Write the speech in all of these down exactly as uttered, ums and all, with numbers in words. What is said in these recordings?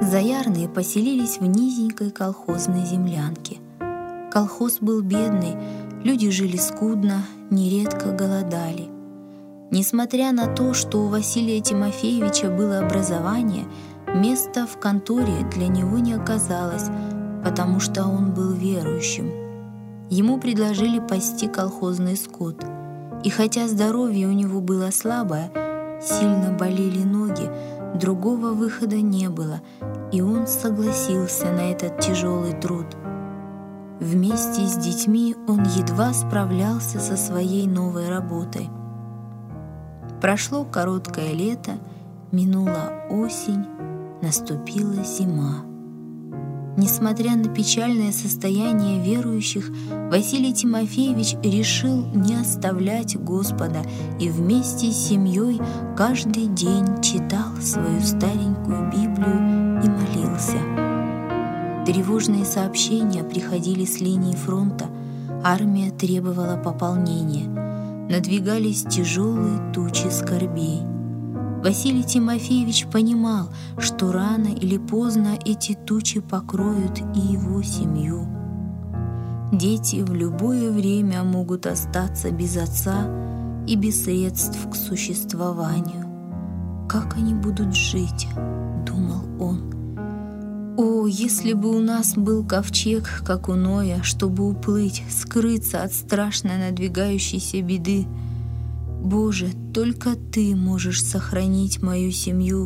Заярные поселились в низенькой колхозной землянке. Колхоз был бедный, люди жили скудно, нередко голодали. Несмотря на то, что у Василия Тимофеевича было образование, места в конторе для него не оказалось, потому что он был верующим. Ему предложили пасти колхозный скот, и хотя здоровье у него было слабое, сильно болели ноги, другого выхода не было, и он согласился на этот тяжелый труд. Вместе с детьми он едва справлялся со своей новой работой. Прошло короткое лето, минула осень, наступила зима. Несмотря на печальное состояние верующих, Василий Тимофеевич решил не оставлять Господа и вместе с семьей каждый день читал свою старенькую Библию и молился. Тревожные сообщения приходили с линии фронта, армия требовала пополнения, надвигались тяжелые тучи скорбей. Василий Тимофеевич понимал, что рано или поздно эти тучи покроют и его семью. Дети в любое время могут остаться без отца и без средств к существованию. «Как они будут жить?» — думал он. «О, если бы у нас был ковчег, как у Ноя, чтобы уплыть, скрыться от страшно надвигающейся беды! Боже, только Ты можешь сохранить мою семью».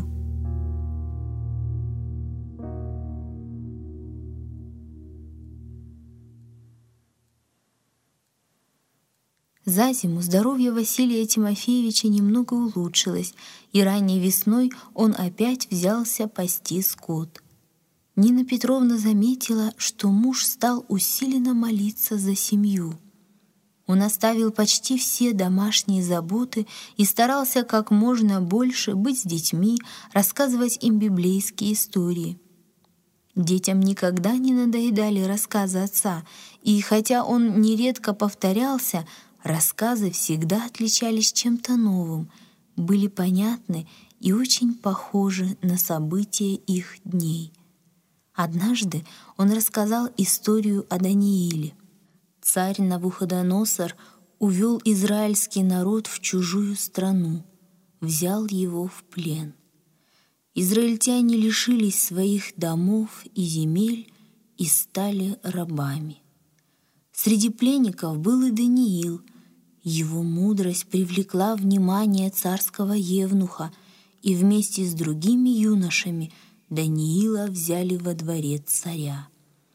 За зиму здоровье Василия Тимофеевича немного улучшилось, и ранней весной он опять взялся пасти скот. Нина Петровна заметила, что муж стал усиленно молиться за семью. Он оставил почти все домашние заботы и старался как можно больше быть с детьми, рассказывать им библейские истории. Детям никогда не надоедали рассказы отца, и хотя он нередко повторялся, рассказы всегда отличались чем-то новым, были понятны и очень похожи на события их дней. Однажды он рассказал историю о Данииле. Царь Навуходоносор увел израильский народ в чужую страну, взял его в плен. Израильтяне лишились своих домов и земель и стали рабами. Среди пленников был и Даниил. Его мудрость привлекла внимание царского евнуха, и вместе с другими юношами Даниила взяли во дворец царя.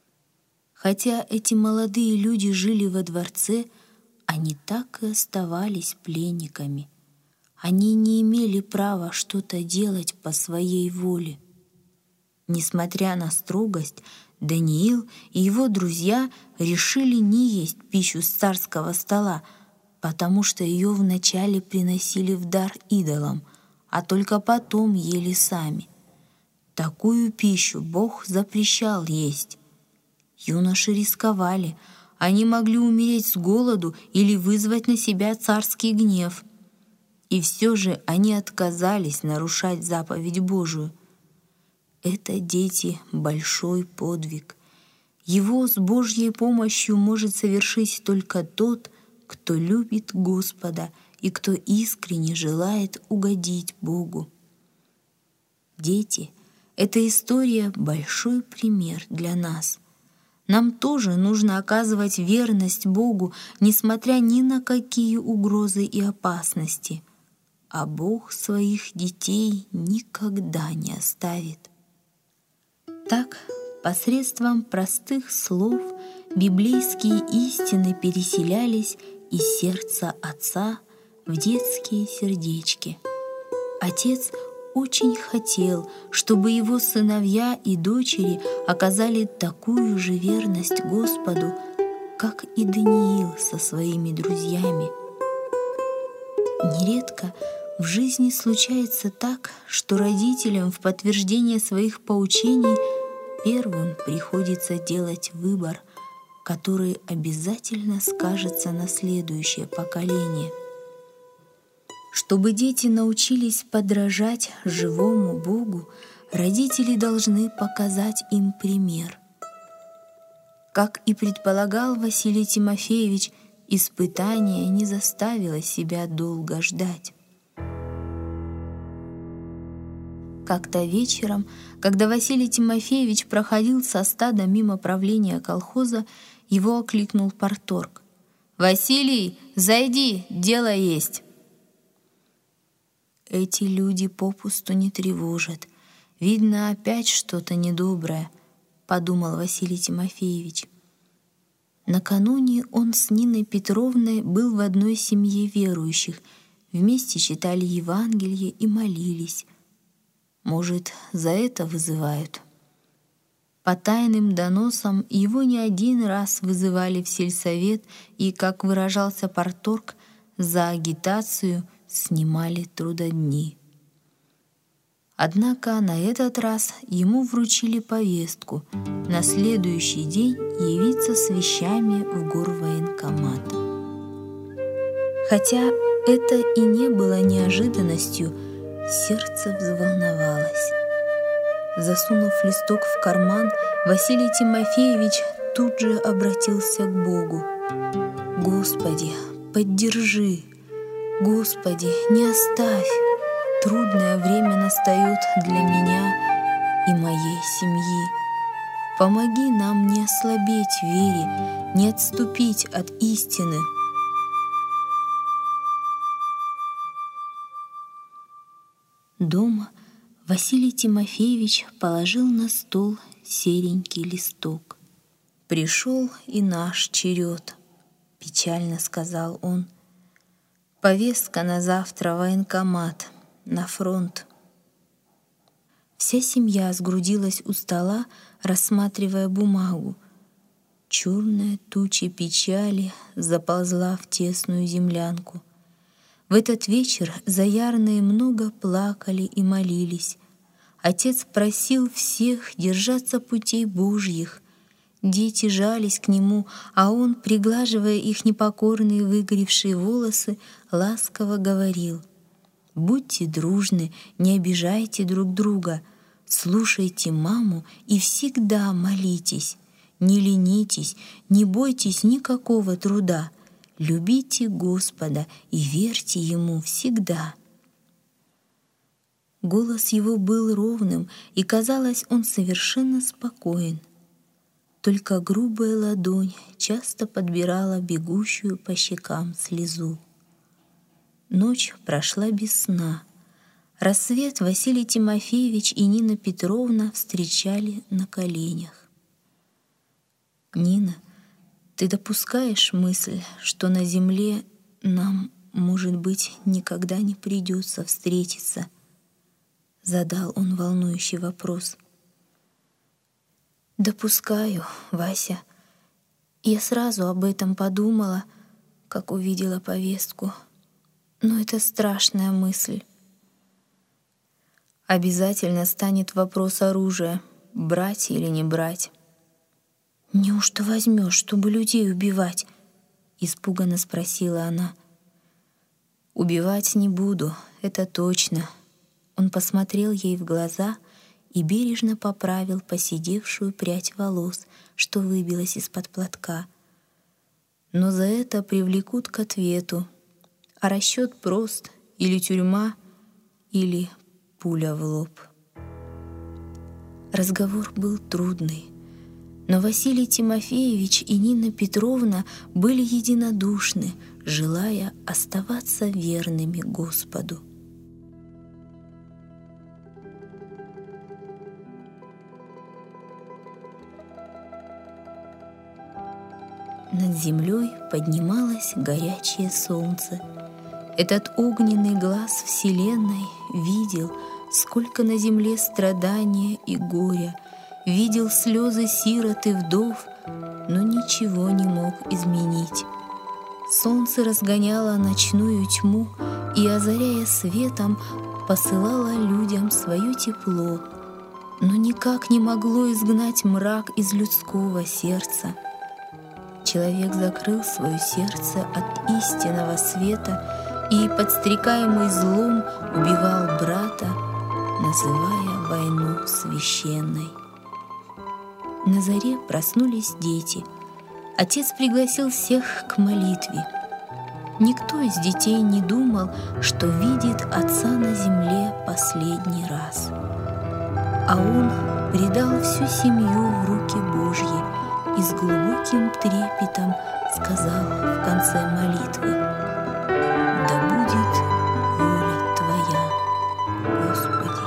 Хотя эти молодые люди жили во дворце, они так и оставались пленниками. Они не имели права что-то делать по своей воле. Несмотря на строгость, Даниил и его друзья решили не есть пищу с царского стола, потому что ее вначале приносили в дар идолам, а только потом ели сами. Такую пищу Бог запрещал есть. Юноши рисковали, они могли умереть с голоду или вызвать на себя царский гнев. И все же они отказались нарушать заповедь Божию. Это, дети, большой подвиг. Его с Божьей помощью может совершить только тот, кто любит Господа и кто искренне желает угодить Богу. Дети, эта история — большой пример для нас. Нам тоже нужно оказывать верность Богу, несмотря ни на какие угрозы и опасности. А Бог своих детей никогда не оставит. Так, посредством простых слов библейские истины переселялись из сердца отца в детские сердечки. Отец очень хотел, чтобы его сыновья и дочери оказали такую же верность Господу, как и Даниил со своими друзьями. Нередко в жизни случается так, что родителям в подтверждение своих поучений первым приходится делать выбор, который обязательно скажется на следующее поколение. Чтобы дети научились подражать живому Богу, Родители должны показать им пример. Как и предполагал Василий Тимофеевич, испытание не заставило себя долго ждать. Как-то вечером, когда Василий Тимофеевич проходил со стада мимо правления колхоза, его окликнул парторг. «Василий, зайди, дело есть!» Эти люди попусту не тревожат. Видно, опять что-то недоброе, подумал Василий Тимофеевич. Накануне он с Ниной Петровной был в одной семье верующих, вместе читали Евангелие и молились. Может, за это вызывают? По тайным доносам его не один раз вызывали в сельсовет и, как выражался парторг, за агитацию снимали трудодни. Однако на этот раз ему вручили повестку на следующий день явиться с вещами в горвоенкомат. Хотя это и не было неожиданностью, сердце взволновалось. Засунув листок в карман, Василий Тимофеевич тут же обратился к Богу. «Господи, поддержи! Господи, не оставь! Трудное время настает для меня и моей семьи. Помоги нам не ослабеть в вере, не отступить от истины». Дома Василий Тимофеевич положил на стол серенький листок. «Пришел и наш черед», — печально сказал он. «Повестка на завтра в военкомат, на фронт». Вся семья сгрудилась у стола, рассматривая бумагу. Черная туча печали заползла в тесную землянку. В этот вечер заярные много плакали и молились. Отец просил всех держаться путей Божьих. Дети жались к нему, а он, приглаживая их непокорные выгоревшие волосы, ласково говорил: «Будьте дружны, не обижайте друг друга, слушайте маму и всегда молитесь, не ленитесь, не бойтесь никакого труда, любите Господа и верьте Ему всегда». Голос его был ровным, и, казалось, он совершенно спокоен. Только грубая ладонь часто подбирала бегущую по щекам слезу. Ночь прошла без сна. Рассвет Василий Тимофеевич и Нина Петровна встречали на коленях. «Нина, ты допускаешь мысль, что на земле нам, может быть, никогда не придется встретиться?» Задал он волнующий вопрос. «Допускаю, Вася. Я сразу об этом подумала, как увидела повестку. Но это страшная мысль. Обязательно станет вопрос оружия, брать или не брать». «Неужто возьмешь, чтобы людей убивать?» — испуганно спросила она. «Убивать не буду, это точно». Он посмотрел ей в глаза и бережно поправил поседевшую прядь волос, что выбилась из-под платка. «Но за это привлекут к ответу, а расчет прост: или тюрьма, или пуля в лоб». Разговор был трудный, но Василий Тимофеевич и Нина Петровна были единодушны, желая оставаться верными Господу. Над землей поднималось горячее солнце. Этот огненный глаз Вселенной видел, сколько на земле страдания и горя, видел слезы сирот и вдов, но ничего не мог изменить. Солнце разгоняло ночную тьму и, озаряя светом, посылало людям свое тепло, но никак не могло изгнать мрак из людского сердца. Человек закрыл свое сердце от истинного света и, подстрекаемый злом, убивал брата, называя войну священной. На заре проснулись дети. Отец пригласил всех к молитве. Никто из детей не думал, что видит отца на земле последний раз. А он предал всю семью в руки Божьи и с глубоким трепетом сказал в конце молитвы: «Да будет воля Твоя, Господи».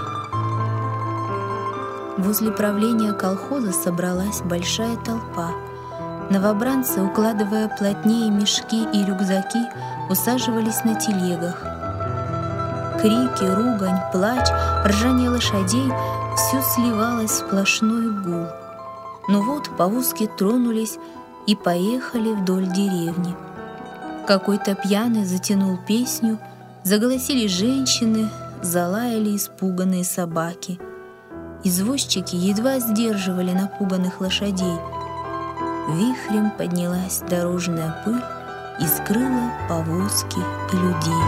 Возле правления колхоза собралась большая толпа. Новобранцы, укладывая плотнее мешки и рюкзаки, усаживались на телегах. Крики, ругань, плач, ржание лошадей — все сливалось в сплошной гул. Но вот повозки тронулись и поехали вдоль деревни. Какой-то пьяный затянул песню, заголосили женщины, залаяли испуганные собаки. Извозчики едва сдерживали напуганных лошадей. Вихрем поднялась дорожная пыль и скрыла повозки и людей.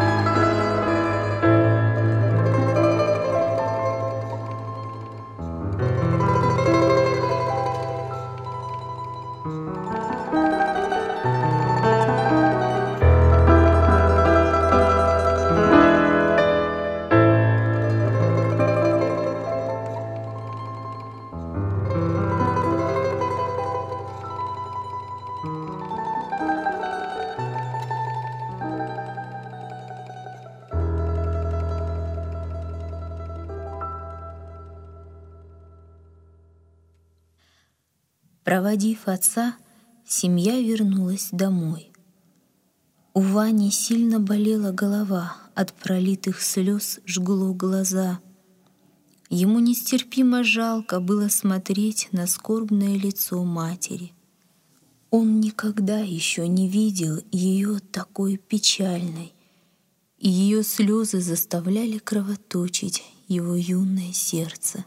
Проводив отца, семья вернулась домой. У Вани сильно болела голова, от пролитых слез жгло глаза. Ему нестерпимо жалко было смотреть на скорбное лицо матери. Он никогда еще не видел ее такой печальной, и ее слезы заставляли кровоточить его юное сердце.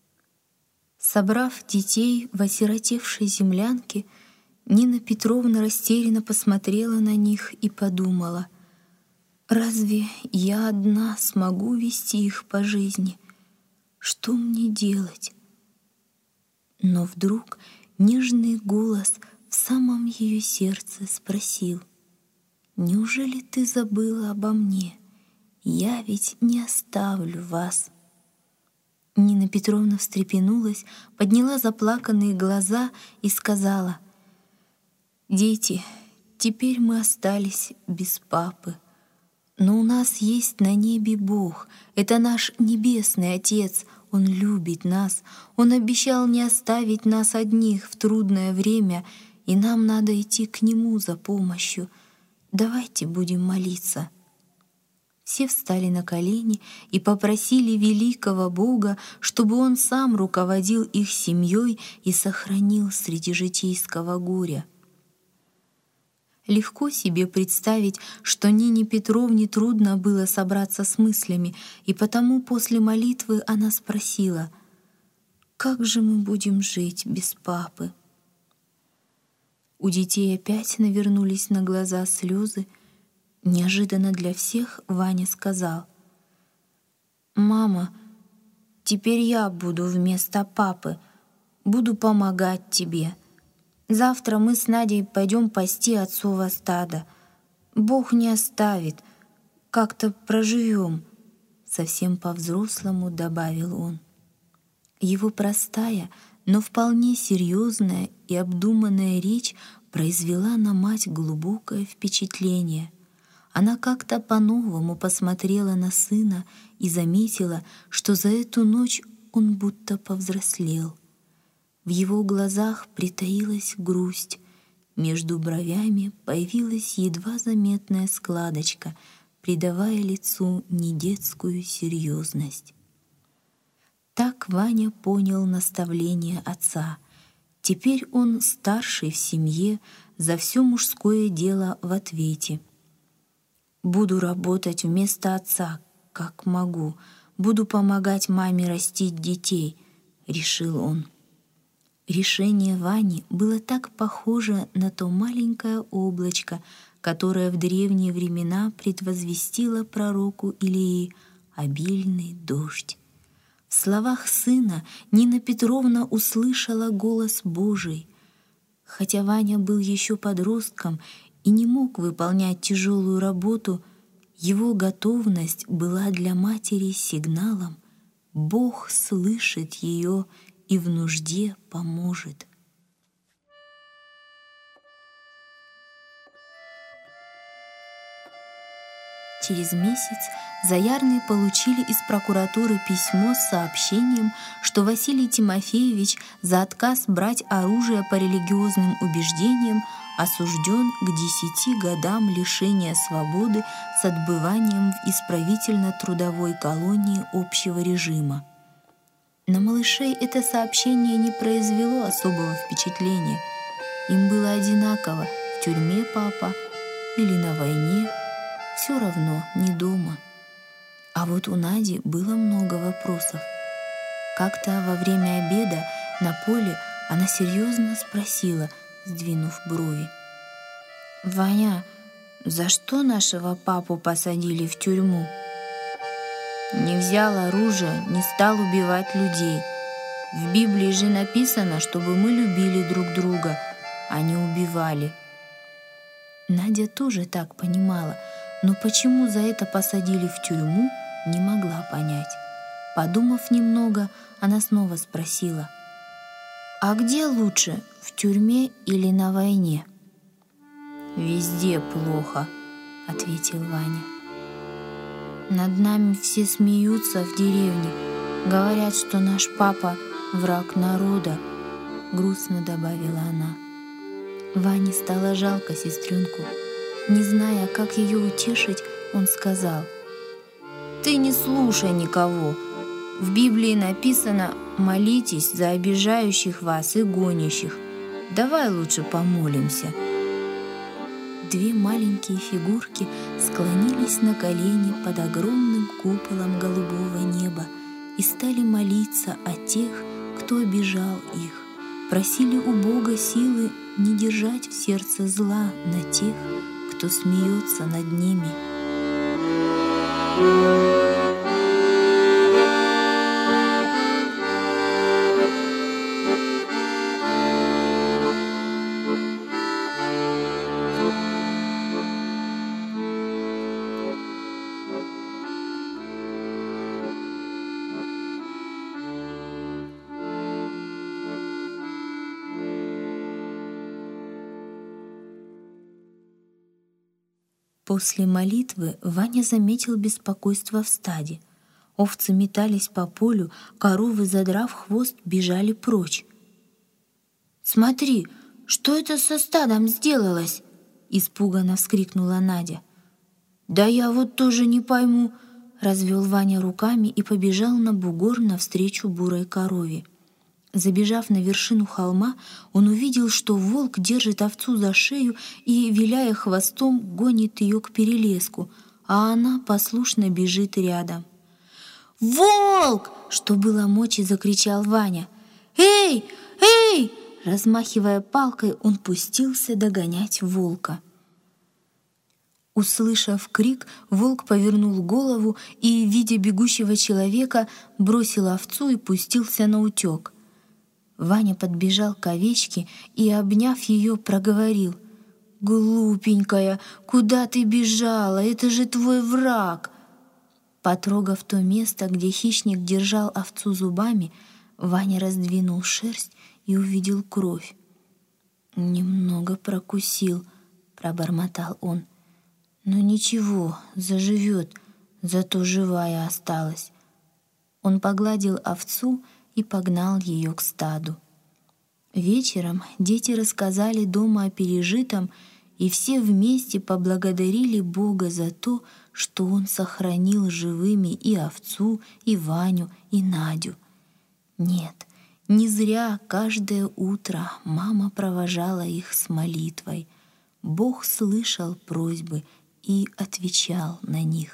Собрав детей в осиротевшей землянке, Нина Петровна растерянно посмотрела на них и подумала: «Разве я одна смогу вести их по жизни? Что мне делать?» Но вдруг нежный голос в самом ее сердце спросил: «Неужели ты забыла обо мне? Я ведь не оставлю вас». Нина Петровна встрепенулась, подняла заплаканные глаза и сказала: «Дети, теперь мы остались без папы. Но у нас есть на небе Бог. Это наш небесный Отец. Он любит нас. Он обещал не оставить нас одних в трудное время, и нам надо идти к Нему за помощью. Давайте будем молиться». Все встали на колени и попросили великого Бога, чтобы Он сам руководил их семьей и сохранил среди житейского горя. Легко себе представить, что Нине Петровне трудно было собраться с мыслями, и потому после молитвы она спросила: «Как же мы будем жить без папы?» У детей опять навернулись на глаза слезы. Неожиданно для всех Ваня сказал: «Мама, теперь я буду вместо папы, буду помогать тебе. Завтра мы с Надей пойдем пасти отцово стадо. Бог не оставит, как-то проживем», — совсем по-взрослому добавил он. Его простая, но вполне серьезная и обдуманная речь произвела на мать глубокое впечатление. Она как-то по-новому посмотрела на сына и заметила, что за эту ночь он будто повзрослел. В его глазах притаилась грусть, между бровями появилась едва заметная складочка, придавая лицу недетскую серьезность. Так Ваня понял наставление отца. Теперь он старший в семье, за все мужское дело в ответе. «Буду работать вместо отца, как могу. Буду помогать маме растить детей», — решил он. Решение Вани было так похоже на то маленькое облачко, которое в древние времена предвозвестило пророку Илии обильный дождь. В словах сына Нина Петровна услышала голос Божий. Хотя Ваня был еще подростком и не мог выполнять тяжелую работу, его готовность была для матери сигналом: Бог слышит ее и в нужде поможет. Через месяц Заярные получили из прокуратуры письмо с сообщением, что Василий Тимофеевич за отказ брать оружие по религиозным убеждениям осужден к десяти годам лишения свободы с отбыванием в исправительно-трудовой колонии общего режима. На малышей это сообщение не произвело особого впечатления. Им было одинаково, в тюрьме папа или на войне, все равно не дома. А вот у Нади было много вопросов. Как-то во время обеда на поле она серьезно спросила, сдвинув брови: «Ваня, за что нашего папу посадили в тюрьму?» «Не взял оружие, не стал убивать людей. В Библии же написано, чтобы мы любили друг друга, а не убивали». Надя тоже так понимала, но почему за это посадили в тюрьму, не могла понять. Подумав немного, она снова спросила: «А где лучше, в тюрьме или на войне?» «Везде плохо», — ответил Ваня. «Над нами все смеются в деревне, говорят, что наш папа — враг народа», — грустно добавила она. Ване стало жалко сестренку. Не зная, как ее утешить, он сказал: «Ты не слушай никого. В Библии написано: молитесь за обижающих вас и гонящих. Давай лучше помолимся». Две маленькие фигурки склонились на колени под огромным куполом голубого неба и стали молиться о тех, кто обижал их, просили у Бога силы не держать в сердце зла на тех, кто смеется над ними. После молитвы Ваня заметил беспокойство в стаде. Овцы метались по полю, коровы, задрав хвост, бежали прочь. «Смотри, что это со стадом сделалось?» — испуганно вскрикнула Надя. «Да я вот тоже не пойму», — развел Ваня руками и побежал на бугор навстречу бурой корове. Забежав на вершину холма, он увидел, что волк держит овцу за шею и, виляя хвостом, гонит ее к перелеску, а она послушно бежит рядом. «Волк!» — что было мочи, закричал Ваня. «Эй! Эй!» Размахивая палкой, он пустился догонять волка. Услышав крик, волк повернул голову и, видя бегущего человека, бросил овцу и пустился наутек. Ваня подбежал к овечке и, обняв ее, проговорил: «Глупенькая, куда ты бежала? Это же твой враг!» Потрогав то место, где хищник держал овцу зубами, Ваня раздвинул шерсть и увидел кровь. «Немного прокусил», — пробормотал он. «Но ничего, заживет, зато живая осталась». Он погладил овцу и погнал ее к стаду. Вечером дети рассказали дома о пережитом, и все вместе поблагодарили Бога за то, что Он сохранил живыми и овцу, и Ваню, и Надю. Нет, не зря каждое утро мама провожала их с молитвой. Бог слышал просьбы и отвечал на них.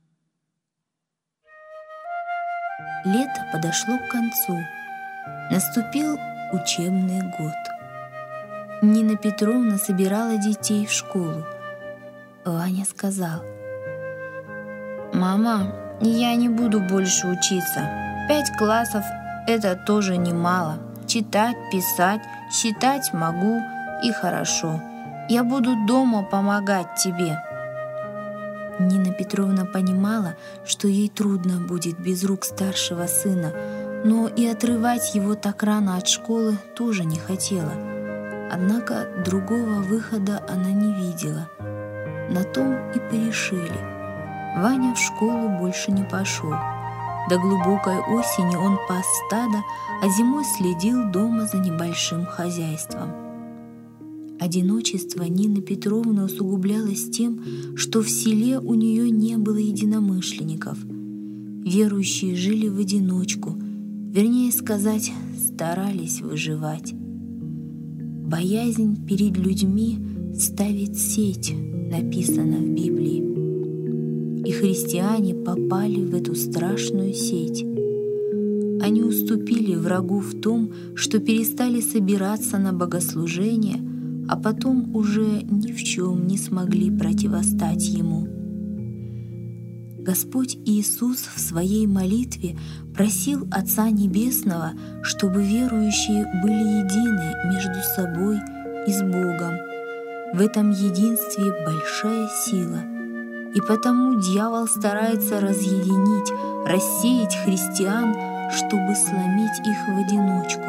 Лето подошло к концу. Наступил учебный год. Нина Петровна собирала детей в школу. Ваня сказал: «Мама, я не буду больше учиться. Пять классов — это тоже немало. Читать, писать, считать могу и хорошо. Я буду дома помогать тебе». Нина Петровна понимала, что ей трудно будет без рук старшего сына, но и отрывать его так рано от школы тоже не хотела. Однако другого выхода она не видела. На том и порешили. Ваня в школу больше не пошел. До глубокой осени он пас стадо, а зимой следил дома за небольшим хозяйством. Одиночество Нины Петровны усугублялось тем, что в селе у нее не было единомышленников. Верующие жили в одиночку, вернее сказать, старались выживать. «Боязнь перед людьми ставит сеть», написано в Библии. И христиане попали в эту страшную сеть. Они уступили врагу в том, что перестали собираться на богослужение, а потом уже ни в чем не смогли противостать ему. Господь Иисус в своей молитве просил Отца Небесного, чтобы верующие были едины между собой и с Богом. В этом единстве большая сила, и потому дьявол старается разъединить, рассеять христиан, чтобы сломить их в одиночку.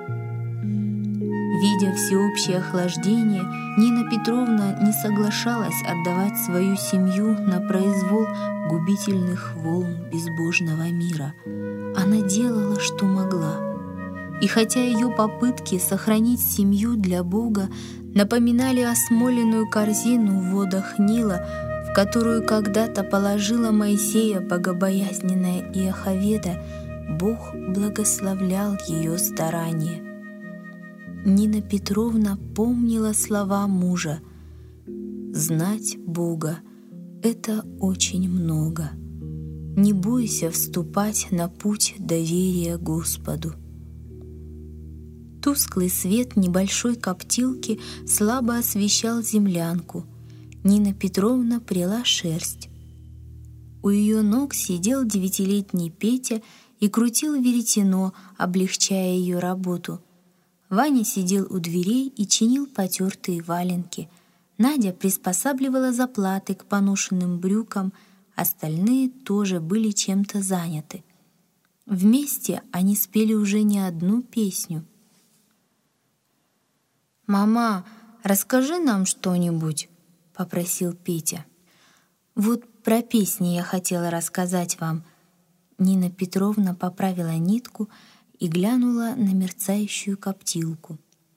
Видя всеобщее охлаждение, Нина Петровна не соглашалась отдавать свою семью на произвол губительных волн безбожного мира. Она делала, что могла. И хотя ее попытки сохранить семью для Бога напоминали осмоленную корзину в водах Нила, в которую когда-то положила Моисея богобоязненная Иохаведа, Бог благословлял ее старания. Нина Петровна помнила слова мужа: «Знать Бога — это очень много. Не бойся вступать на путь доверия Господу». Тусклый свет небольшой коптилки слабо освещал землянку. Нина Петровна пряла шерсть. У ее ног сидел девятилетний Петя и крутил веретено, облегчая ее работу. Ваня сидел у дверей и чинил потертые валенки. Надя приспосабливала заплаты к поношенным брюкам, остальные тоже были чем-то заняты. Вместе они спели уже не одну песню. «Мама, расскажи нам что-нибудь», — попросил Петя. «Вот про песни я хотела рассказать вам». Нина Петровна поправила нитку и глянула на мерцающую коптилку.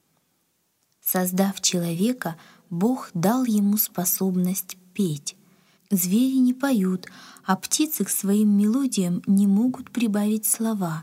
Создав человека, Бог дал ему способность петь. Звери не поют, а птицы к своим мелодиям не могут прибавить слова.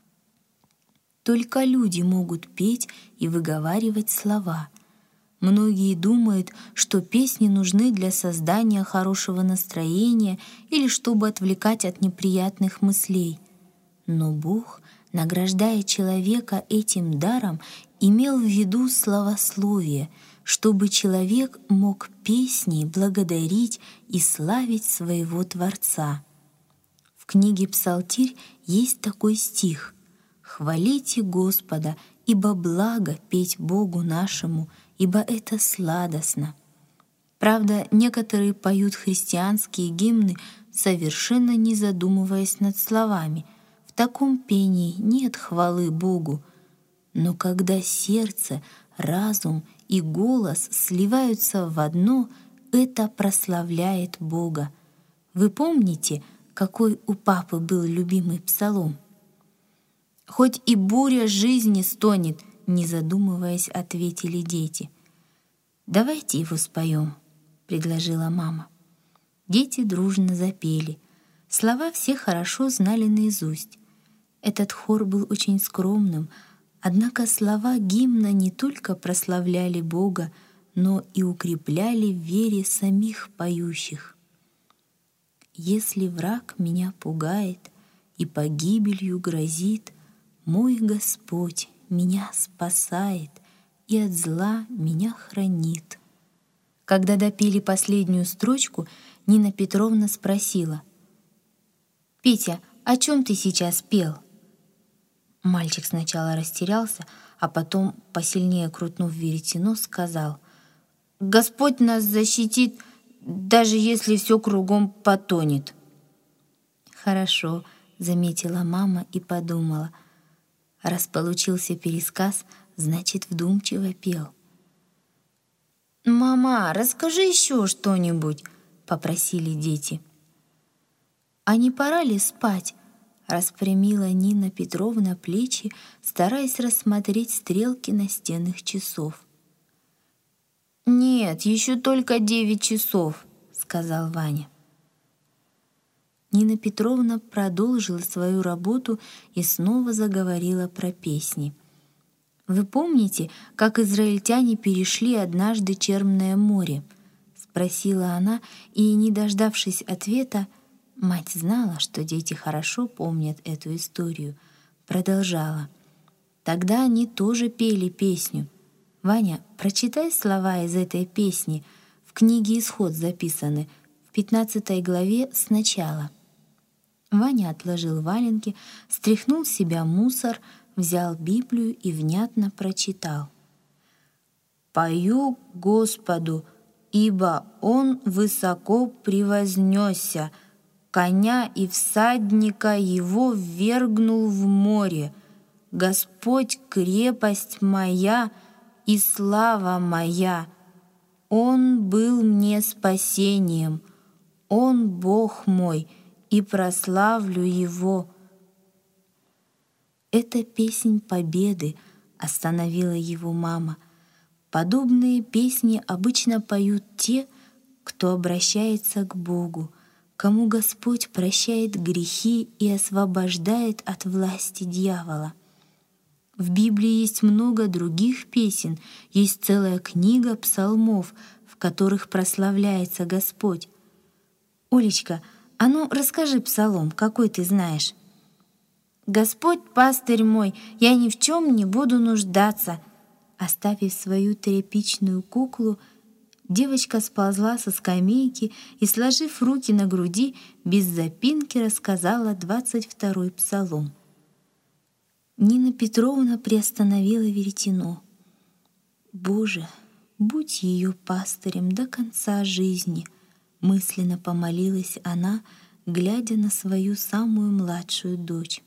Только люди могут петь и выговаривать слова. Многие думают, что песни нужны для создания хорошего настроения или чтобы отвлекать от неприятных мыслей. Но Бог, награждая человека этим даром, имел в виду славословие, чтобы человек мог песней благодарить и славить своего Творца. В книге «Псалтирь» есть такой стих: «Хвалите Господа, ибо благо петь Богу нашему, ибо это сладостно». Правда, некоторые поют христианские гимны, совершенно не задумываясь над словами. В таком пении нет хвалы Богу. Но когда сердце, разум и голос сливаются в одно, это прославляет Бога. Вы помните, какой у папы был любимый псалом? «Хоть и буря жизни стонет», — не задумываясь, ответили дети. «Давайте его споем», — предложила мама. Дети дружно запели. Слова все хорошо знали наизусть. Этот хор был очень скромным, однако слова гимна не только прославляли Бога, но и укрепляли в вере самих поющих. «Если враг меня пугает и погибелью грозит, мой Господь меня спасает и от зла меня хранит». Когда допели последнюю строчку, Нина Петровна спросила: «Петя, о чем ты сейчас пел?» Мальчик сначала растерялся, а потом, посильнее крутнув веретено, сказал: «Господь нас защитит, даже если все кругом потонет». «Хорошо», — заметила мама и подумала: раз получился пересказ, значит, вдумчиво пел. «Мама, расскажи еще что-нибудь», — попросили дети. «А не пора ли спать?» — распрямила Нина Петровна плечи, стараясь рассмотреть стрелки настенных часов. «Нет, еще только девять часов», — сказал Ваня. Нина Петровна продолжила свою работу и снова заговорила про песни. «Вы помните, как израильтяне перешли однажды Черное море?» — спросила она, и, не дождавшись ответа, мать знала, что дети хорошо помнят эту историю, продолжала. «Тогда они тоже пели песню. Ваня, прочитай слова из этой песни, в книге «Исход» записаны, в пятнадцатой главе сначала». Ваня отложил валенки, стряхнул с себя мусор, взял Библию и внятно прочитал. «Пою Господу, ибо Он высоко превознесся, коня и всадника Его ввергнул в море. Господь — крепость моя и слава моя. Он был мне спасением, Он Бог мой, и прославлю Его». «Это песнь победы», — остановила его мама. «Подобные песни обычно поют те, кто обращается к Богу, кому Господь прощает грехи и освобождает от власти дьявола. В Библии есть много других песен, есть целая книга псалмов, в которых прославляется Господь. Олечка, а ну расскажи псалом, какой ты знаешь». «Господь пастырь мой, я ни в чем не буду нуждаться». Оставив свою тряпичную куклу, девочка сползла со скамейки и, сложив руки на груди, без запинки рассказала двадцать второй псалом. Нина Петровна приостановила веретено. «Боже, будь ее пастырем до конца жизни», — мысленно помолилась она, глядя на свою самую младшую дочь.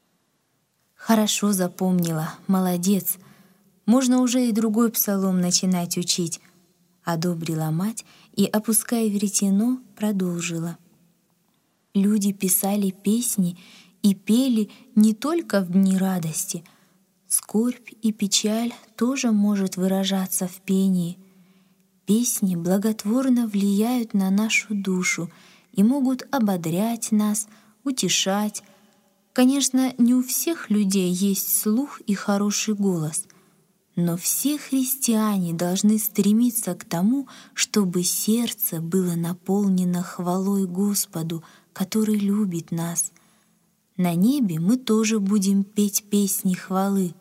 «Хорошо запомнила, молодец. Можно уже и другой псалом начинать учить», — одобрила мать и, опуская веретено, продолжила. «Люди писали песни и пели не только в дни радости. Скорбь и печаль тоже может выражаться в пении. Песни благотворно влияют на нашу душу и могут ободрять нас, утешать. Конечно, не у всех людей есть слух и хороший голос, но все христиане должны стремиться к тому, чтобы сердце было наполнено хвалой Господу, который любит нас. На небе мы тоже будем петь песни хвалы.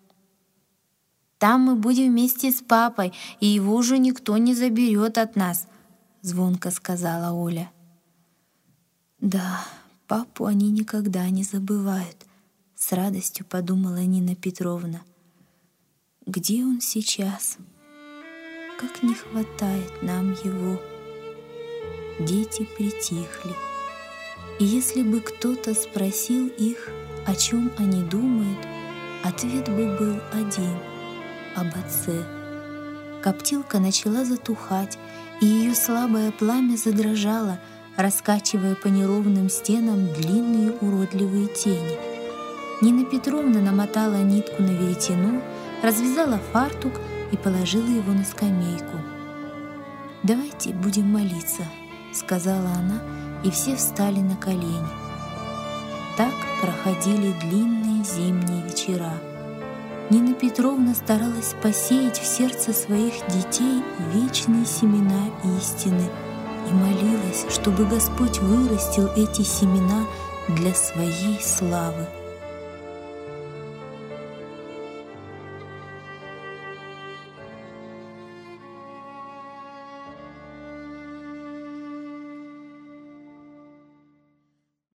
Там мы будем вместе с папой, и его уже никто не заберет от нас», — звонко сказала Оля. «Да, папу они никогда не забывают», — с радостью подумала Нина Петровна. «Где он сейчас? Как не хватает нам его». Дети притихли. И если бы кто-то спросил их, о чем они думают, ответ бы был один — об отце. Коптилка начала затухать, и ее слабое пламя задрожало, раскачивая по неровным стенам длинные уродливые тени. Нина Петровна намотала нитку на веретено, развязала фартук и положила его на скамейку. «Давайте будем молиться», — сказала она, и все встали на колени. Так проходили длинные зимние вечера. Нина Петровна старалась посеять в сердце своих детей вечные семена истины и молилась, чтобы Господь вырастил эти семена для своей славы.